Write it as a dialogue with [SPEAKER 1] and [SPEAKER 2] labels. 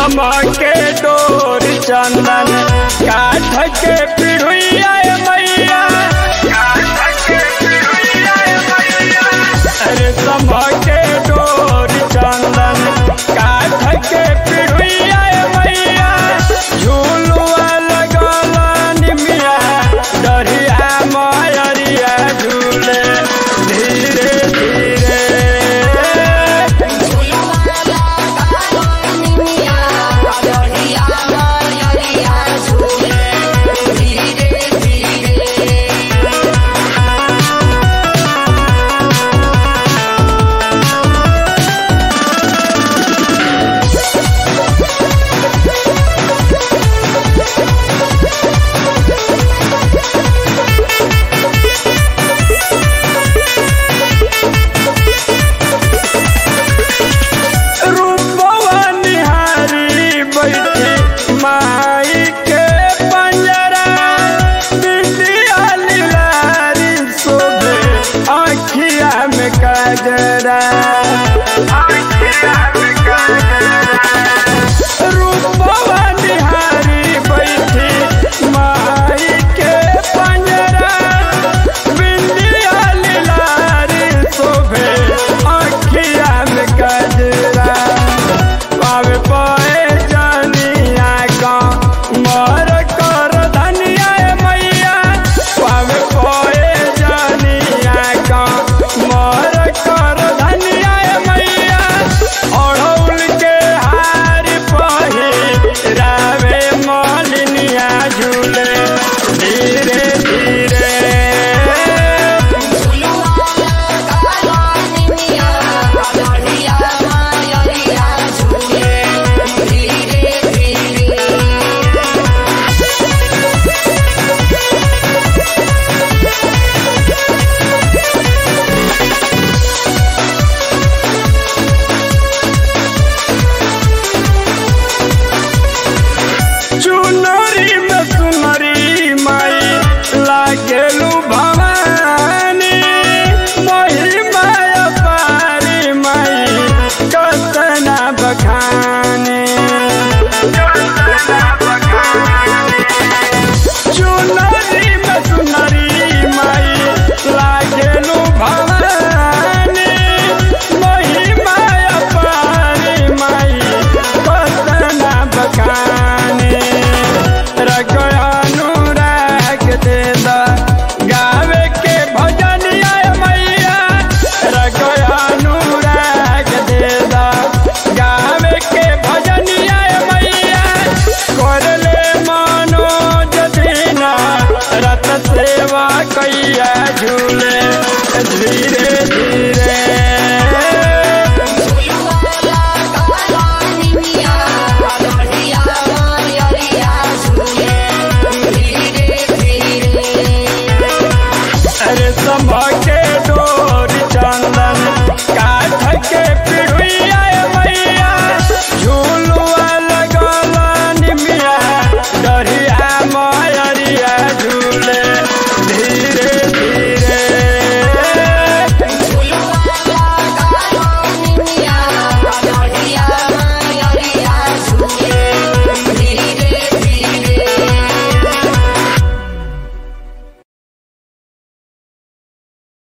[SPEAKER 1] के डोर चंदन काठ के पिढ़ुइया मैया रेशम के डोर चंदन काठ के पिढ़ुइया मैया झूलुआ लगल निमिया डरिया मयरिया झूले धीरे धीरे माई के पंजरा बिंदिया लीलारी शोभे आँखिया में काजरा रूपवा निहारी बैठी माई के पंजरा बिंदिया लीलारी शोभे आँखिया में काजरा पावे पाए मर कर धनिया मैया पावे पोए जानिया का मर कर धनिया मैया ओढ़ौल के हार पही रावे मालिनिया झूले धीरे धीरे चुनरी में सुनरी माई लागेलू भवानी महिमा पारी माई कतना बखानी चुनरी में सुनरी माई लागेलू भवानी महिमा पारी माई कतना बखानी अनुराग दे गावे के भजनिया मैया अनुराग दे गावे के भजनिया मैया करले मनोज दीना रत सेवा कैया झूले धीरे